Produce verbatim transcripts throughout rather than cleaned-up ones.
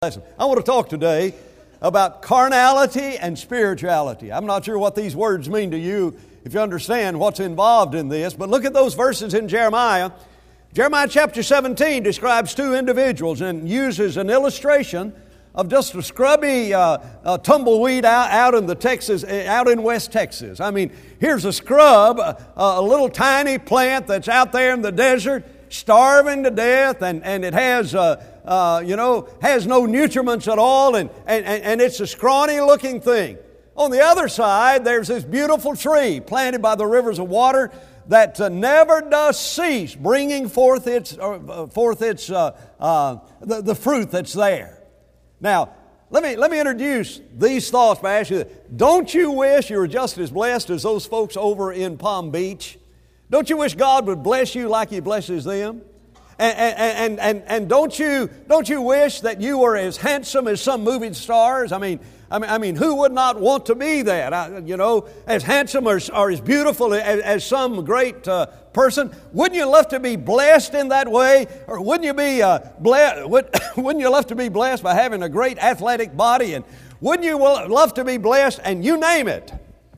Lesson. I want to talk today about carnality and spirituality. I'm not sure what these words mean to you if you understand what's involved in this, but look at those verses in Jeremiah. Jeremiah chapter seventeen describes two individuals and uses an illustration of just a scrubby uh, uh, tumbleweed out, out in the Texas, out in West Texas. I mean, here's a scrub, a, a little tiny plant that's out there in the desert, starving to death, and, and it has, uh, uh, you know, has no nutriments at all, and, and, and it's a scrawny-looking thing. On the other side, there's this beautiful tree planted by the rivers of water that uh, never does cease bringing forth its, uh, forth its uh, uh, the, the fruit that's there. Now, let me, let me introduce these thoughts by asking you, don't you wish you were just as blessed as those folks over in Palm Beach? Don't you wish God would bless you like He blesses them? And, and, and, and don't you, don't you wish that you were as handsome as some movie stars? I mean, I mean, I mean, who would not want to be that? I, you know, as handsome or, or as beautiful as, as some great uh, person? Wouldn't you love to be blessed in that way? Or wouldn't you be uh, blessed? Wouldn't you love to be blessed by having a great athletic body? And wouldn't you love to be blessed? And you name it.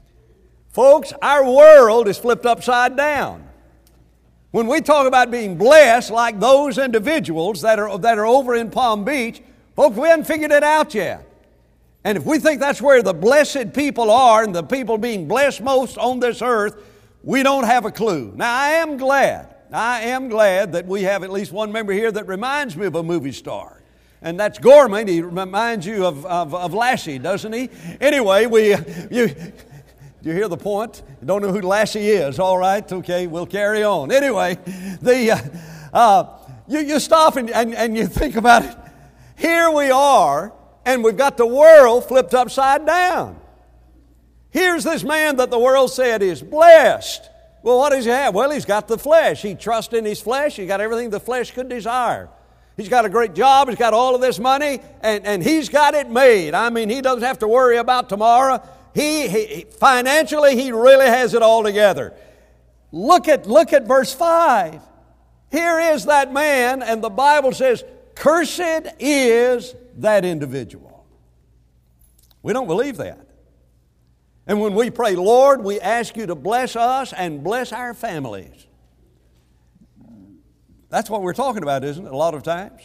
Folks, our world is flipped upside down. When we talk about being blessed like those individuals that are, that are over in Palm Beach, folks, we haven't figured it out yet. And if we think that's where the blessed people are and the people being blessed most on this earth, we don't have a clue. Now, I am glad, I am glad that we have at least one member here that reminds me of a movie star. And that's Gorman. He reminds you of, of, of Lassie, doesn't he? Anyway, we... you. Do you hear the point? You don't know who Lassie is, all right? Okay, we'll carry on. Anyway, the uh, uh, you, you stop and, and, and you think about it. Here we are, and we've got the world flipped upside down. Here's this man that the world said is blessed. Well, what does he have? Well, he's got the flesh. He trusts in his flesh. He got everything the flesh could desire. He's got a great job. He's got all of this money, and, and he's got it made. I mean, he doesn't have to worry about tomorrow. He, he financially, he really has it all together. Look at, look at verse five. Here is that man, and the Bible says, cursed is that individual. We don't believe that. And when we pray, Lord, we ask you to bless us and bless our families. That's what we're talking about, isn't it, a lot of times?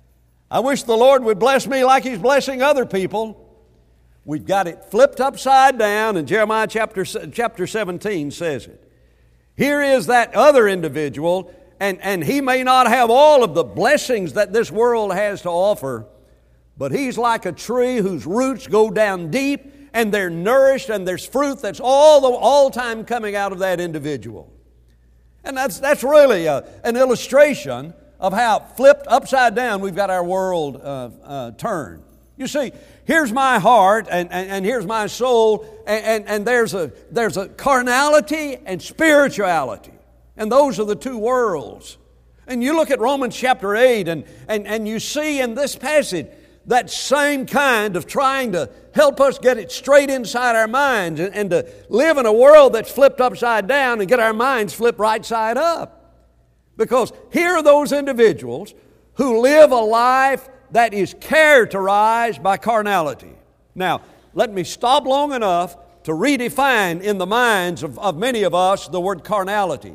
I wish the Lord would bless me like He's blessing other people. We've got it flipped upside down, and Jeremiah chapter, chapter seventeen says it. Here is that other individual, and, and he may not have all of the blessings that this world has to offer, but he's like a tree whose roots go down deep, and they're nourished, and there's fruit that's all the all time coming out of that individual. And that's, that's really a, an illustration of how flipped upside down we've got our world uh, uh, turned. You see, here's my heart and, and, and here's my soul, and, and, and there's a there's a carnality and spirituality. And those are the two worlds. And you look at Romans chapter eight, and, and, and you see in this passage that same kind of trying to help us get it straight inside our minds and, and to live in a world that's flipped upside down and get our minds flipped right side up. Because here are those individuals who live a life that is characterized by carnality. Now, let me stop long enough to redefine in the minds of, of many of us the word carnality.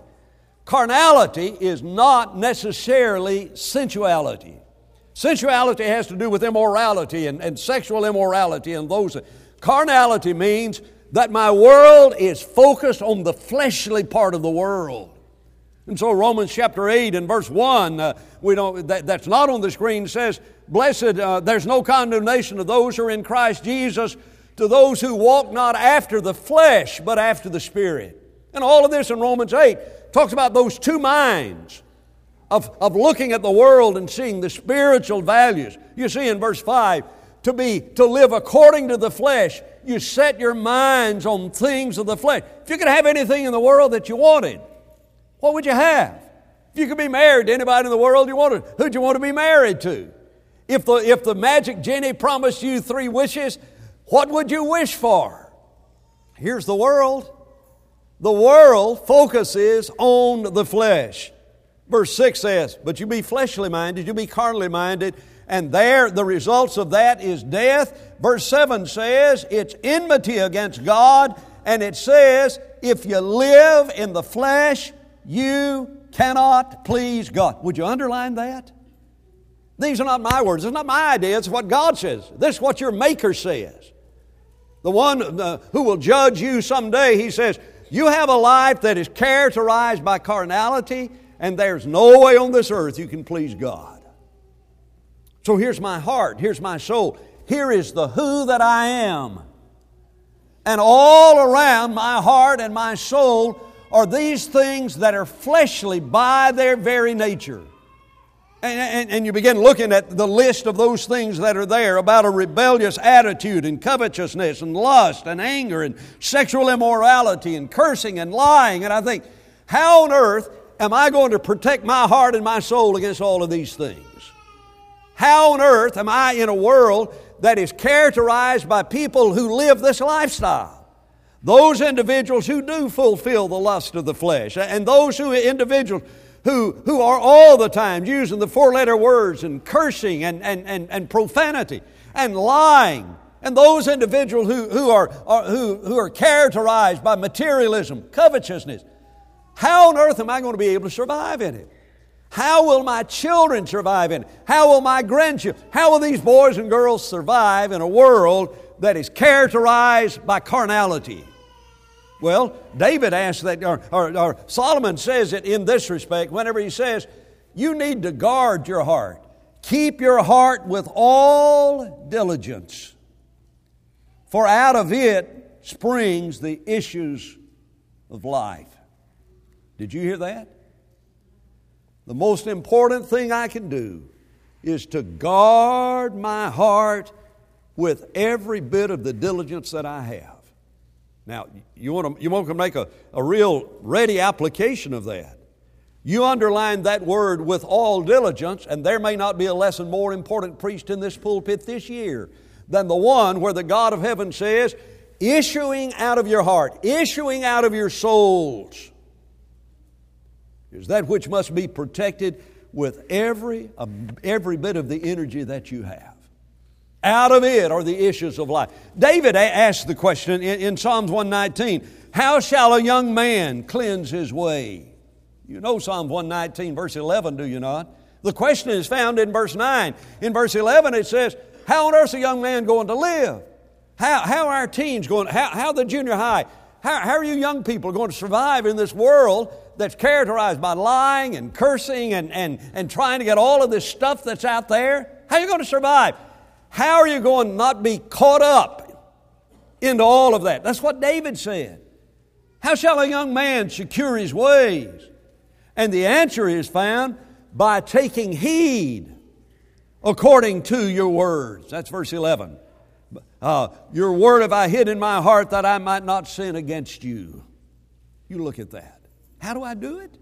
Carnality is not necessarily sensuality. Sensuality has to do with immorality and, and sexual immorality and those. Carnality means that my world is focused on the fleshly part of the world. And so Romans chapter eight and verse one, uh, we don't, that, that's not on the screen, says, Blessed, uh, there's no condemnation of those who are in Christ Jesus, to those who walk not after the flesh, but after the Spirit. And all of this in Romans eight talks about those two minds of, of looking at the world and seeing the spiritual values. You see in verse five, to be, to live according to the flesh, you set your minds on things of the flesh. If you could have anything in the world that you wanted, what would you have? If you could be married to anybody in the world you wanted, who'd you want to be married to? If the, if the magic genie promised you three wishes, what would you wish for? Here's the world. The world focuses on the flesh. Verse six says, but you be fleshly minded, you be carnally minded, and there the results of that is death. Verse seven says it's enmity against God, and it says if you live in the flesh, you cannot please God. Would you underline that? These are not my words. It's not my idea. It's what God says. This is what your Maker says. The one uh, who will judge you someday, He says, you have a life that is characterized by carnality, and there's no way on this earth you can please God. So here's my heart. Here's my soul. Here is the who that I am. And all around my heart and my soul are these things that are fleshly by their very nature. And, and, and you begin looking at the list of those things that are there about a rebellious attitude and covetousness and lust and anger and sexual immorality and cursing and lying. And I think, how on earth am I going to protect my heart and my soul against all of these things? How on earth am I in a world that is characterized by people who live this lifestyle? Those individuals who do fulfill the lust of the flesh, and those who individuals who, who are all the time using the four-letter words and cursing and, and, and, and profanity and lying, and those individuals who, who, are, are, who, who are characterized by materialism, covetousness. How on earth am I going to be able to survive in it? How will my children survive in it? How will my grandchildren? How will these boys and girls survive in a world that is characterized by carnality? Well, David asked that, or, or, or Solomon says it in this respect whenever he says, you need to guard your heart. Keep your heart with all diligence, for out of it springs the issues of life. Did you hear that? The most important thing I can do is to guard my heart with every bit of the diligence that I have. Now, you want to, you want to make a, a real ready application of that. You underline that word with all diligence, and there may not be a lesson more important preached in this pulpit this year than the one where the God of heaven says, issuing out of your heart, issuing out of your souls, is that which must be protected with every, uh, every bit of the energy that you have. Out of it are the issues of life. David asked the question in, in Psalms one nineteen, how shall a young man cleanse his way? You know Psalm one nineteen, verse eleven, do you not? The question is found in verse nine. In verse eleven it says, how on earth is a young man going to live? How, how are our teens going? How, how the junior high? How, how are you young people going to survive in this world that's characterized by lying and cursing and, and, and trying to get all of this stuff that's out there? How are you going to survive? How are you going to not be caught up into all of that? That's what David said. How shall a young man secure his ways? And the answer is found by taking heed according to your words. That's verse eleven. Uh, your word have I hid in my heart that I might not sin against you. You look at that. How do I do it?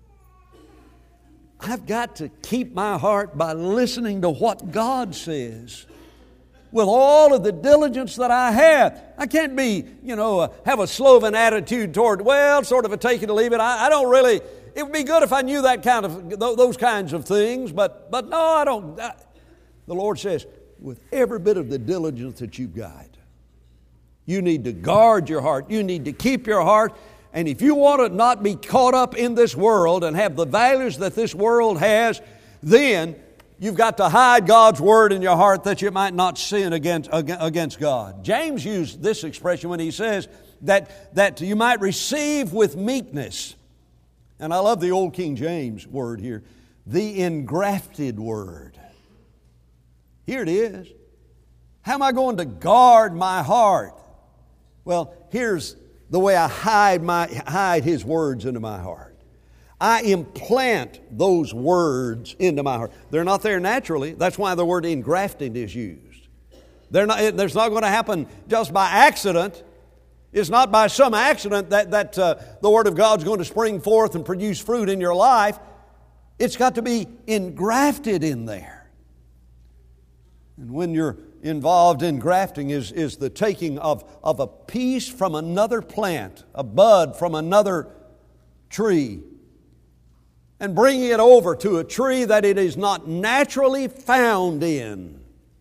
I've got to keep my heart by listening to what God says with all of the diligence that I have. I can't be, you know, uh, have a Sloven attitude toward, well, sort of a take it or leave it. I, I don't really, it would be good if I knew that kind of, th- those kinds of things, but, but no, I don't. I, the Lord says, with every bit of the diligence that you've got, you need to guard your heart. You need to keep your heart. And if you want to not be caught up in this world and have the values that this world has, then you've got to hide God's Word in your heart that you might not sin against, against God. James used this expression when he says that, that you might receive with meekness. And I love the old King James word here, the engrafted word. Here it is. How am I going to guard my heart? Well, here's the way I hide, my, hide His words into my heart. I implant those words into my heart. They're not there naturally. That's why the word engrafted is used. They're not, there's not going to happen just by accident. It's not by some accident that, that uh, the Word of God's going to spring forth and produce fruit in your life. It's got to be engrafted in there. And when you're involved in grafting is, is the taking of, of a piece from another plant, a bud from another tree, and bringing it over to a tree that it is not naturally found in.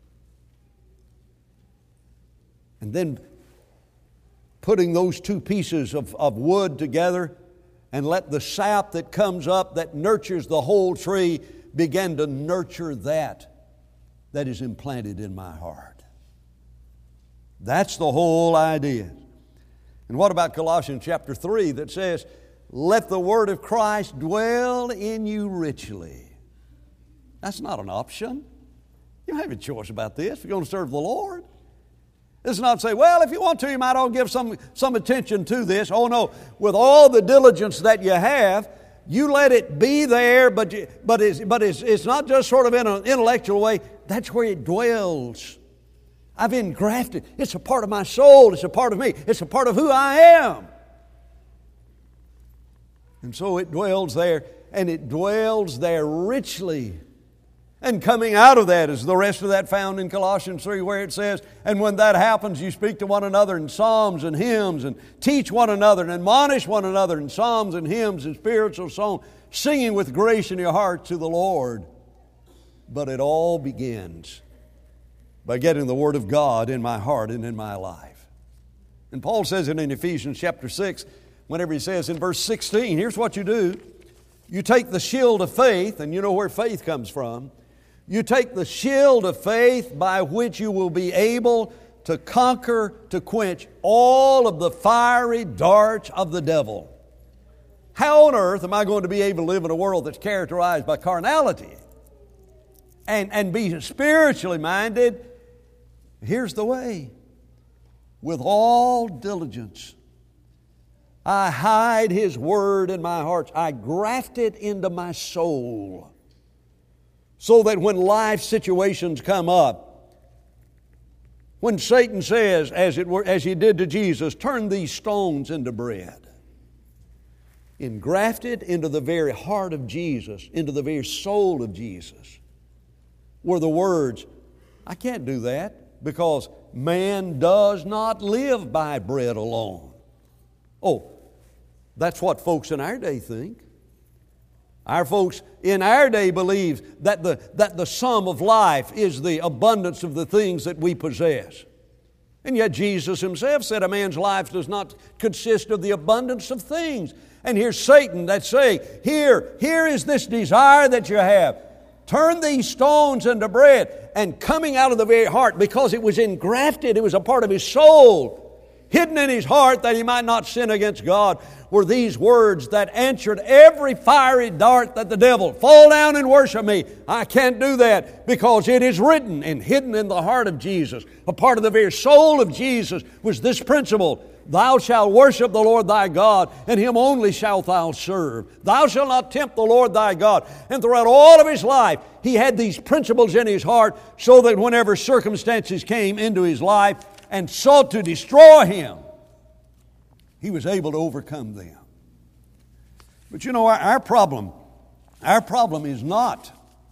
And then putting those two pieces of, of wood together, and let the sap that comes up that nurtures the whole tree begin to nurture that that is implanted in my heart. That's the whole idea. And what about Colossians chapter three that says, let the word of Christ dwell in you richly? That's not an option. You don't have a choice about this if you're going to serve the Lord. It's not say, well, if you want to, you might all give some, some attention to this. Oh no, with all the diligence that you have, you let it be there, but, you, but, it's, but it's, it's not just sort of in an intellectual way. That's where it dwells. I've engrafted. It's a part of my soul. It's a part of me. It's a part of who I am. And so it dwells there, and it dwells there richly. And coming out of that is the rest of that found in Colossians three, where it says, and when that happens, you speak to one another in psalms and hymns, and teach one another and admonish one another in psalms and hymns and spiritual songs, singing with grace in your heart to the Lord. But it all begins by getting the Word of God in my heart and in my life. And Paul says it in Ephesians chapter six, whenever he says in verse sixteen, here's what you do. You take the shield of faith, and you know where faith comes from. You take the shield of faith by which you will be able to conquer, to quench all of the fiery darts of the devil. How on earth am I going to be able to live in a world that's characterized by carnality and, and be spiritually minded? Here's the way. With all diligence, I hide His Word in my heart. I graft it into my soul, so that when life situations come up, when Satan says, as it were, as he did to Jesus, turn these stones into bread, engrafted into the very heart of Jesus, into the very soul of Jesus, were the words, I can't do that, because man does not live by bread alone. Oh, that's what folks in our day think. Our folks in our day believe that the, that the sum of life is the abundance of the things that we possess. And yet Jesus Himself said a man's life does not consist of the abundance of things. And here's Satan that's saying, here, here is this desire that you have. Turn these stones into bread. And coming out of the very heart, because it was engrafted, it was a part of his soul, hidden in his heart that he might not sin against God, were these words that answered every fiery dart that the devil, fall down and worship me. I can't do that, because it is written and hidden in the heart of Jesus. A part of the very soul of Jesus was this principle: thou shalt worship the Lord thy God, and Him only shalt thou serve. Thou shalt not tempt the Lord thy God. And throughout all of his life, he had these principles in his heart, so that whenever circumstances came into his life and sought to destroy him, he was able to overcome them. But you know, our, our problem, our problem is not,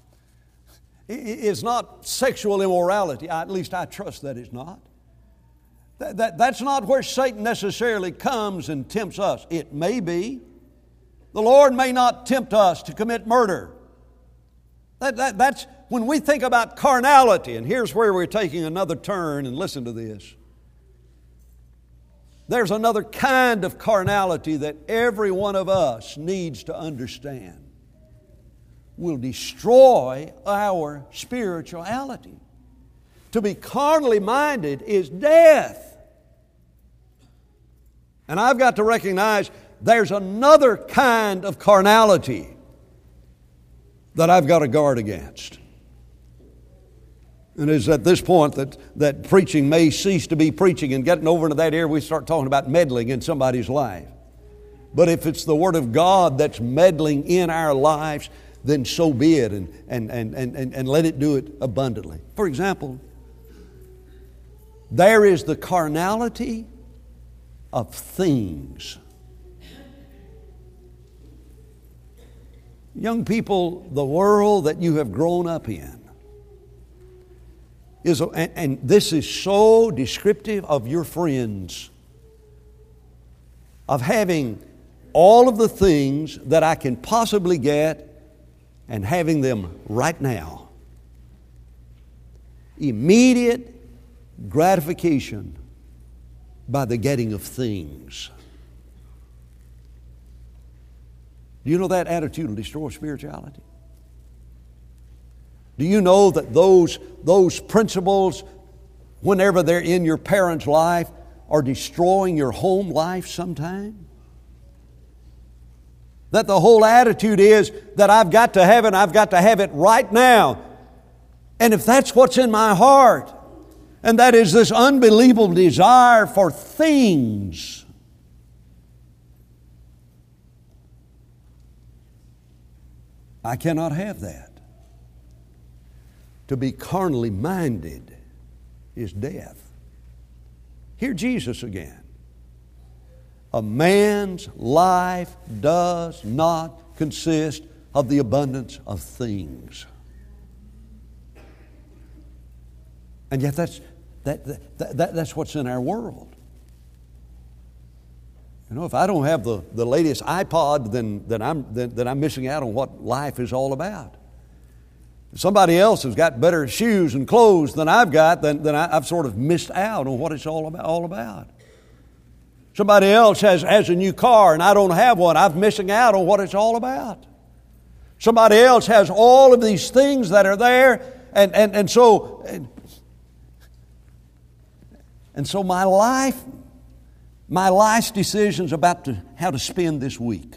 is not sexual immorality. At least I trust that it's not. That, that, that's not where Satan necessarily comes and tempts us. It may be. The Lord may not tempt us to commit murder. That, that, that's when we think about carnality, and here's where we're taking another turn, and listen to this. There's another kind of carnality that every one of us needs to understand will destroy our spirituality. To be carnally minded is death. And I've got to recognize there's another kind of carnality that I've got to guard against. And it's at this point that, that preaching may cease to be preaching, and getting over into that area we start talking about meddling in somebody's life. But if it's the Word of God that's meddling in our lives, then so be it, and, and, and, and, and let it do it abundantly. For example, there is the carnality of things. Young people, the world that you have grown up in is, and, and this is so descriptive of your friends, of having all of the things that I can possibly get and having them right now. Immediate gratification by the getting of things. Do you know that attitude will destroy spirituality? Do you know that those, those principles, whenever they're in your parents' life, are destroying your home life sometime? That the whole attitude is that I've got to have it, I've got to have it right now. And if that's what's in my heart, and that is this unbelievable desire for things, I cannot have that. To be carnally minded is death. Hear Jesus again. A man's life does not consist of the abundance of things. And yet that's, that, that, that, that's what's in our world. You know, if I don't have the, the latest iPod, then, then, I'm, then, then I'm missing out on what life is all about. If somebody else has got better shoes and clothes than I've got, then, then I, I've sort of missed out on what it's all about. All about. Somebody else has, has a new car and I don't have one. I'm missing out on what it's all about. Somebody else has all of these things that are there, and, and, and so and, and so my life, my life's decisions about to, how to spend this week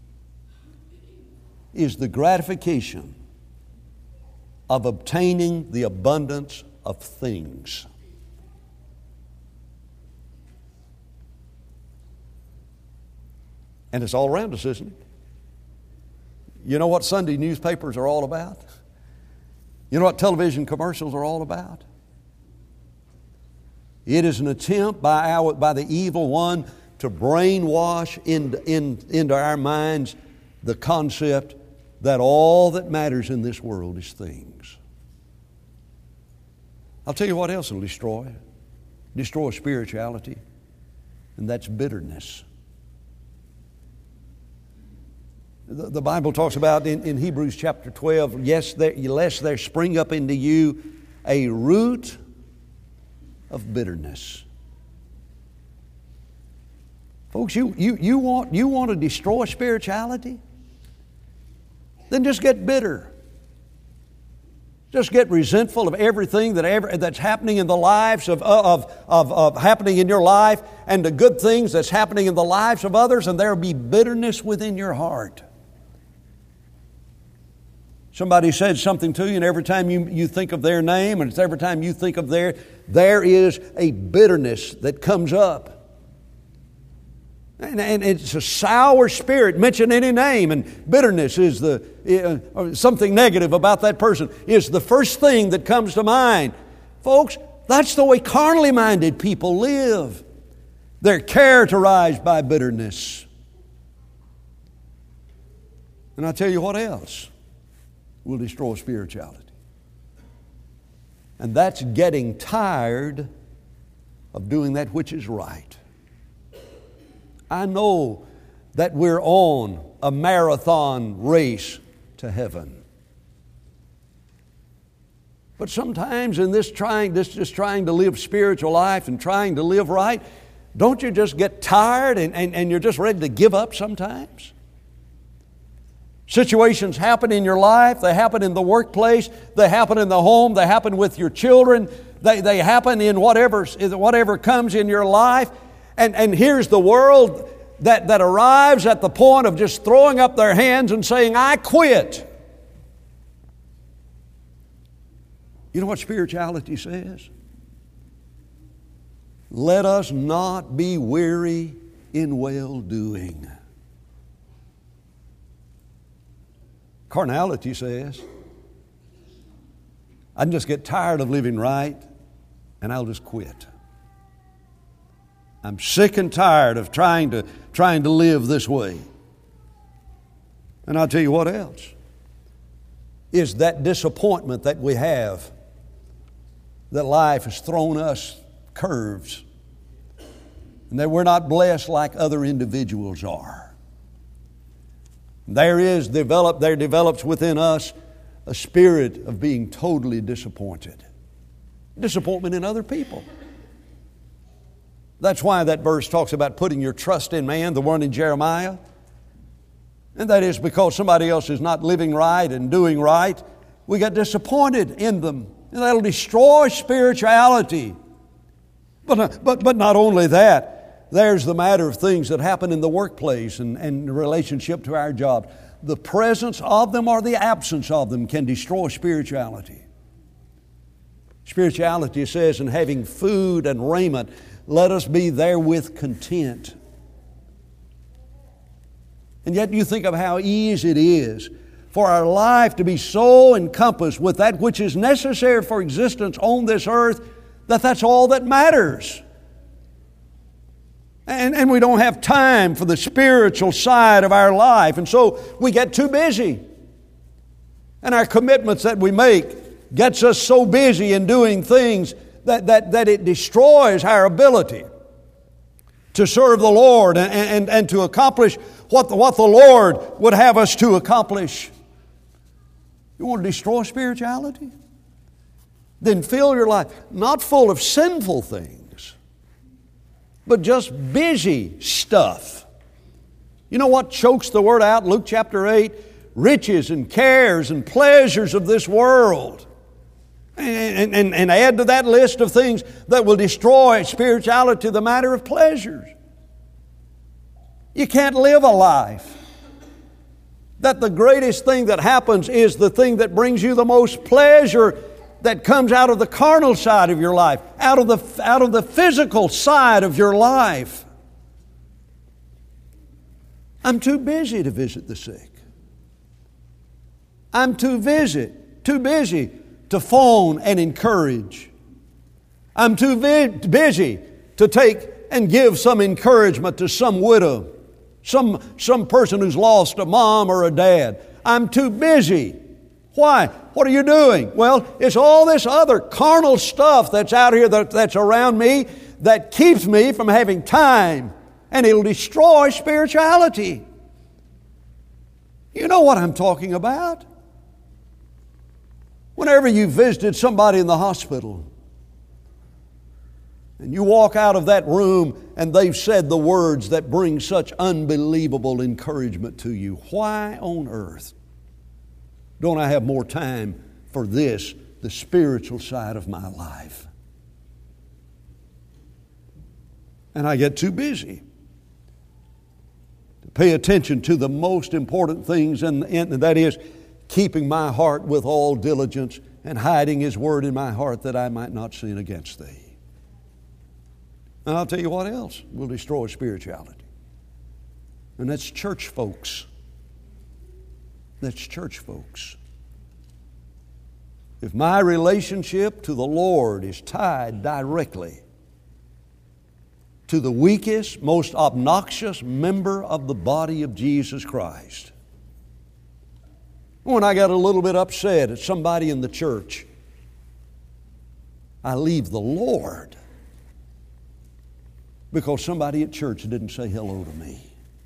is the gratification of obtaining the abundance of things. And it's all around us, isn't it? You know what Sunday newspapers are all about? You know what television commercials are all about? It is an attempt by our by the evil one to brainwash in, in, into our minds the concept that all that matters in this world is things. I'll tell you what else will destroy. Destroy spirituality, and that's bitterness. The, the Bible talks about in, in Hebrews chapter twelve, yes, there, lest there spring up into you a root of bitterness. Folks, you, you, you, want, you want to destroy spirituality? Then just get bitter. Just get resentful of everything that ever, that's happening in the lives of, of, of, of happening in your life, and the good things that's happening in the lives of others, and there will be bitterness within your heart. Somebody said something to you, and every time you, you think of their name, and it's every time you think of their, there is a bitterness that comes up. And, and it's a sour spirit. Mention any name, and bitterness is the uh, something negative about that person is the first thing that comes to mind. Folks, that's the way carnally minded people live. They're characterized by bitterness. And I'll tell you what else will destroy spirituality. And that's getting tired of doing that which is right. I know that we're on a marathon race to heaven. But sometimes in this trying, this just trying to live spiritual life and trying to live right, don't you just get tired and, and, and you're just ready to give up sometimes? Situations happen in your life. They happen in the workplace. They happen in the home. They happen with your children. They, they happen in whatever, whatever comes in your life. And, and here's the world that, that arrives at the point of just throwing up their hands and saying, I quit. You know what spirituality says? Let us not be weary in well-doing. Carnality says, I can just get tired of living right and I'll just quit. I'm sick and tired of trying to trying to live this way. And I'll tell you what else is that disappointment that we have, that life has thrown us curves and that we're not blessed like other individuals are. There is developed, there develops within us a spirit of being totally disappointed. Disappointment in other people. That's why that verse talks about putting your trust in man, the one in Jeremiah. And that is because somebody else is not living right and doing right. We get disappointed in them. And that'll destroy spirituality. But, but, but not only that, there's the matter of things that happen in the workplace and, and in relationship to our job. The presence of them or the absence of them can destroy spirituality. Spirituality says, in having food and raiment, let us be therewith content. And yet you think of how easy it is for our life to be so encompassed with that which is necessary for existence on this earth, that that's all that matters. And, and we don't have time for the spiritual side of our life. And so we get too busy. And our commitments that we make gets us so busy in doing things that, that, that it destroys our ability to serve the Lord and, and, and to accomplish what the, what the Lord would have us to accomplish. You want to destroy spirituality? Then fill your life not full of sinful things, but just busy stuff. You know what chokes the word out? Luke chapter eight, riches and cares and pleasures of this world. And, and, and add to that list of things that will destroy spirituality the matter of pleasures. You can't live a life that the greatest thing that happens is the thing that brings you the most pleasure that comes out of the carnal side of your life, out of the, out of the physical side of your life. I'm too busy to visit the sick. I'm too busy, too busy to phone and encourage. I'm too vi- busy to take and give some encouragement to some widow, some, some person who's lost a mom or a dad. I'm too busy. Why? What are you doing? Well, it's all this other carnal stuff that's out here that, that's around me that keeps me from having time, and it'll destroy spirituality. You know what I'm talking about. Whenever you visited somebody in the hospital and you walk out of that room and they've said the words that bring such unbelievable encouragement to you, why on earth don't I have more time for this, the spiritual side of my life? And I get too busy to pay attention to the most important things, and, and that is keeping my heart with all diligence and hiding His Word in my heart that I might not sin against Thee. And I'll tell you what else will destroy spirituality. And that's church folks. That's church folks. If my relationship to the Lord is tied directly to the weakest, most obnoxious member of the body of Jesus Christ, when I got a little bit upset at somebody in the church, I leave the Lord because somebody at church didn't say hello to me.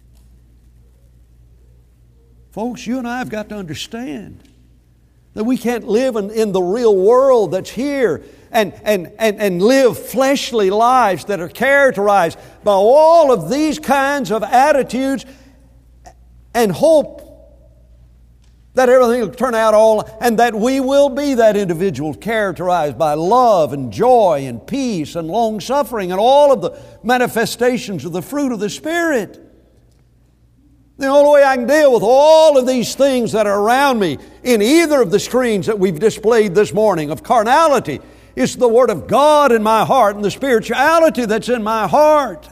Folks, you and I have got to understand that we can't live in, in the real world that's here and, and, and, and live fleshly lives that are characterized by all of these kinds of attitudes and hope that everything will turn out all, and that we will be that individual characterized by love and joy and peace and long-suffering and all of the manifestations of the fruit of the Spirit. The only way I can deal with all of these things that are around me in either of the screens that we've displayed this morning of carnality is the Word of God in my heart and the spirituality that's in my heart.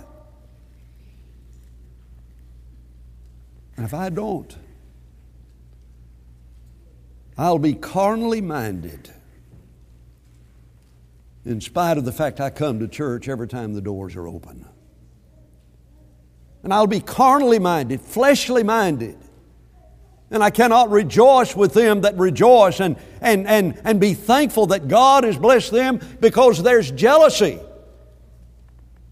And if I don't, I'll be carnally minded in spite of the fact I come to church every time the doors are open. And I'll be carnally minded, fleshly minded. And I cannot rejoice with them that rejoice and, and, and, and be thankful that God has blessed them, because there's jealousy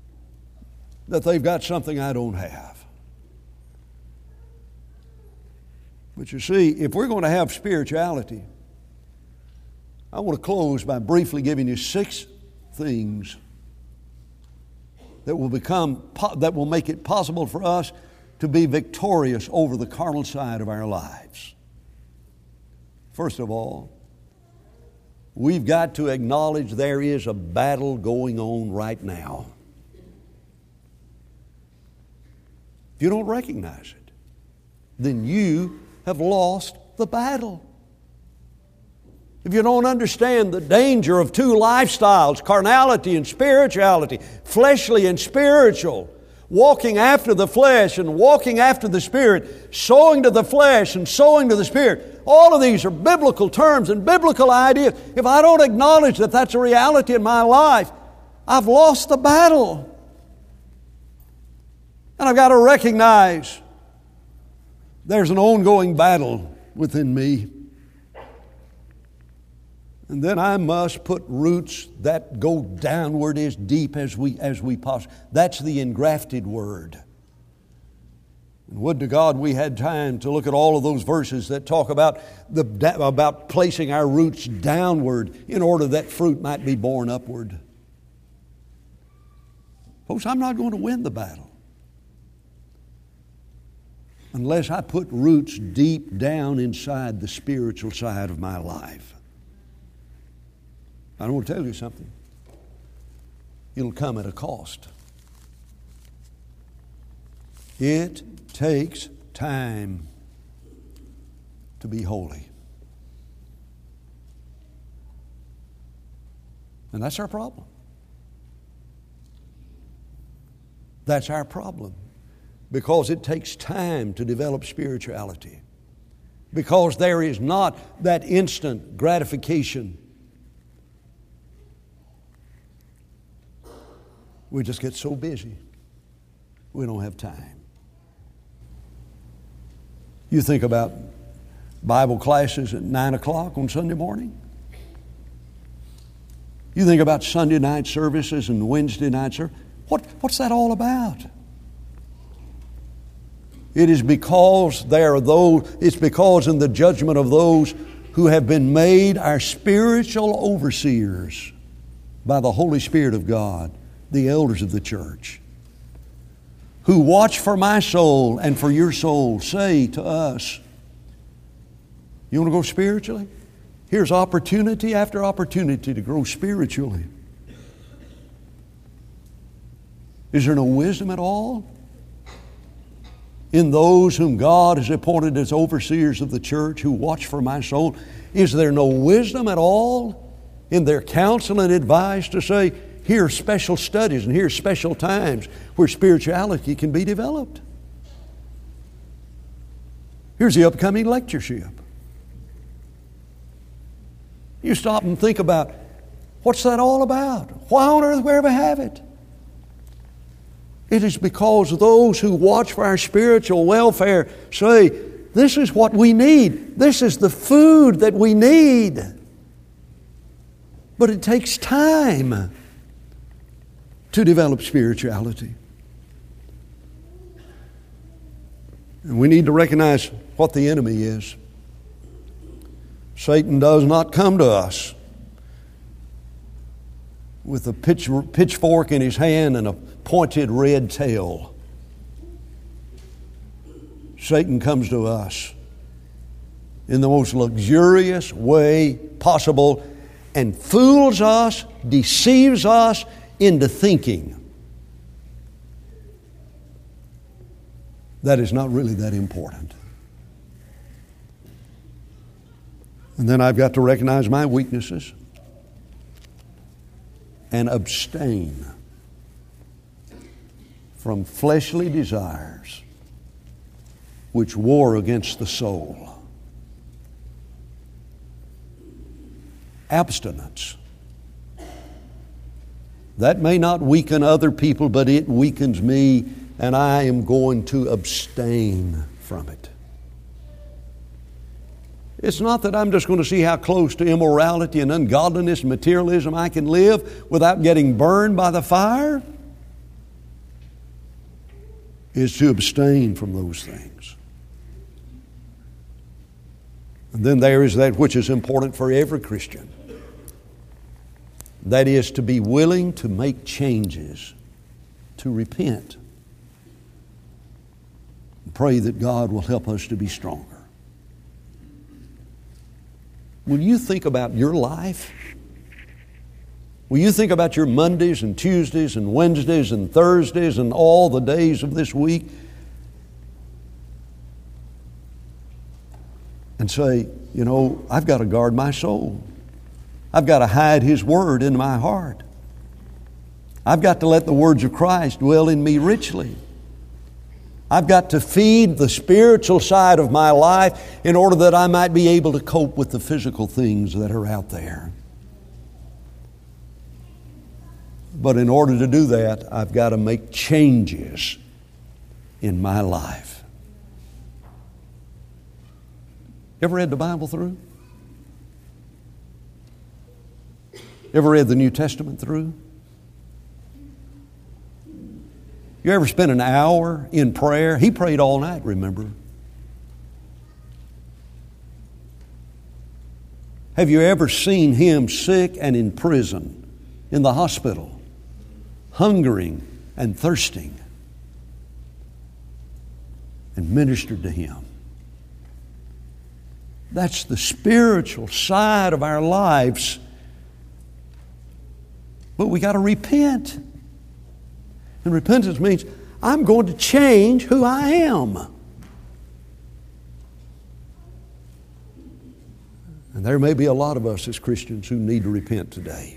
that they've got something I don't have. But you see, if we're going to have spirituality, I want to close by briefly giving you six things that will become, that will make it possible for us to be victorious over the carnal side of our lives. First of all, we've got to acknowledge there is a battle going on right now. If you don't recognize it, then you have lost the battle. If you don't understand the danger of two lifestyles, carnality and spirituality, fleshly and spiritual, walking after the flesh and walking after the Spirit, sowing to the flesh and sowing to the Spirit, all of these are biblical terms and biblical ideas. If I don't acknowledge that that's a reality in my life, I've lost the battle. And I've got to recognize there's an ongoing battle within me. And then I must put roots that go downward as deep as we as we possibly. That's the engrafted word. And would to God we had time to look at all of those verses that talk about the about placing our roots downward in order that fruit might be borne upward. Folks, I'm not going to win the battle unless I put roots deep down inside the spiritual side of my life. I want to tell you something. It'll come at a cost. It takes time to be holy. And that's our problem. That's our problem. Because it takes time to develop spirituality. Because there is not that instant gratification. We just get so busy, we don't have time. You think about Bible classes at nine o'clock on Sunday morning. You think about Sunday night services and Wednesday night services. What, what's that all about? It is because there are those, it's because in the judgment of those who have been made our spiritual overseers by the Holy Spirit of God, the elders of the church, who watch for my soul and for your soul, say to us, you want to grow spiritually? Here's opportunity after opportunity to grow spiritually. Is there no wisdom at all in those whom God has appointed as overseers of the church who watch for my soul? Is there no wisdom at all in their counsel and advice to say, here are special studies and here are special times where spirituality can be developed? Here's the upcoming lectureship. You stop and think about, what's that all about? Why on earth would we ever have it? It is because those who watch for our spiritual welfare say, this is what we need. This is the food that we need. But it takes time to develop spirituality. And we need to recognize what the enemy is. Satan does not come to us with a pitch, pitchfork in his hand and a pointed red tail. Satan comes to us in the most luxurious way possible and fools us, deceives us into thinking that is not really that important. And then I've got to recognize my weaknesses and abstain from fleshly desires which war against the soul. Abstinence. That may not weaken other people, but it weakens me, and I am going to abstain from it. It's not that I'm just going to see how close to immorality and ungodliness and materialism I can live without getting burned by the fire. It's to abstain from those things. And then there is that which is important for every Christian. That is to be willing to make changes, to repent. Pray that God will help us to be stronger. Will you think about your life? Will you think about your Mondays and Tuesdays and Wednesdays and Thursdays and all the days of this week? And say, you know, I've got to guard my soul. I've got to hide His Word in my heart. I've got to let the words of Christ dwell in me richly. I've got to feed the spiritual side of my life in order that I might be able to cope with the physical things that are out there. But in order to do that, I've got to make changes in my life. Ever read the Bible through? Ever read the New Testament through? You ever spent an hour in prayer? He prayed all night, remember? Have you ever seen Him sick and in prison, in the hospital, hungering and thirsting, and ministered to Him? That's the spiritual side of our lives. But we got to repent. And repentance means I'm going to change who I am. And there may be a lot of us as Christians who need to repent today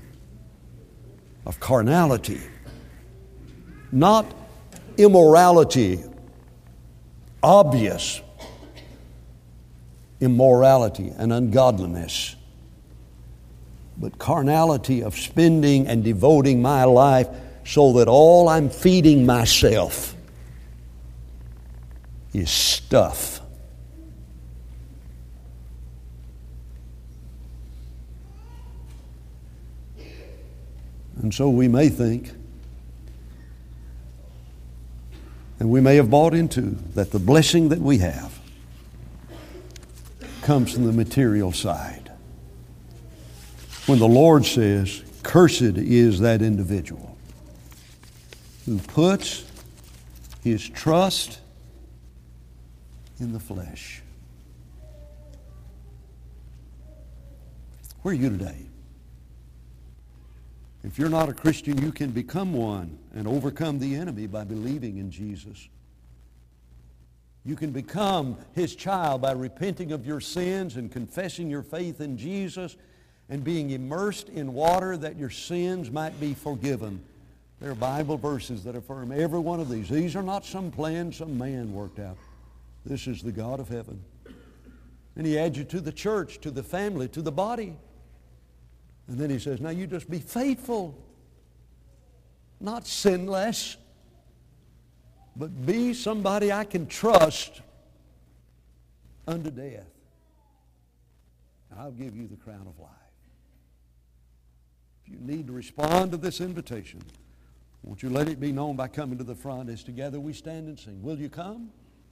of carnality, not immorality, obvious immorality and ungodliness, but carnality of spending and devoting my life so that all I'm feeding myself is stuff. And so we may think, and we may have bought into, that the blessing that we have comes from the material side. When the Lord says, "Cursed is that individual who puts his trust in the flesh." Where are you today? If you're not a Christian, you can become one and overcome the enemy by believing in Jesus. You can become His child by repenting of your sins and confessing your faith in Jesus and being immersed in water that your sins might be forgiven. There are Bible verses that affirm every one of these. These are not some plan some man worked out. This is the God of heaven. And He adds you to the church, to the family, to the body. And then He says, now you just be faithful, not sinless, but be somebody I can trust unto death. And I'll give you the crown of life. If you need to respond to this invitation, won't you let it be known by coming to the front as together we stand and sing. Will you come?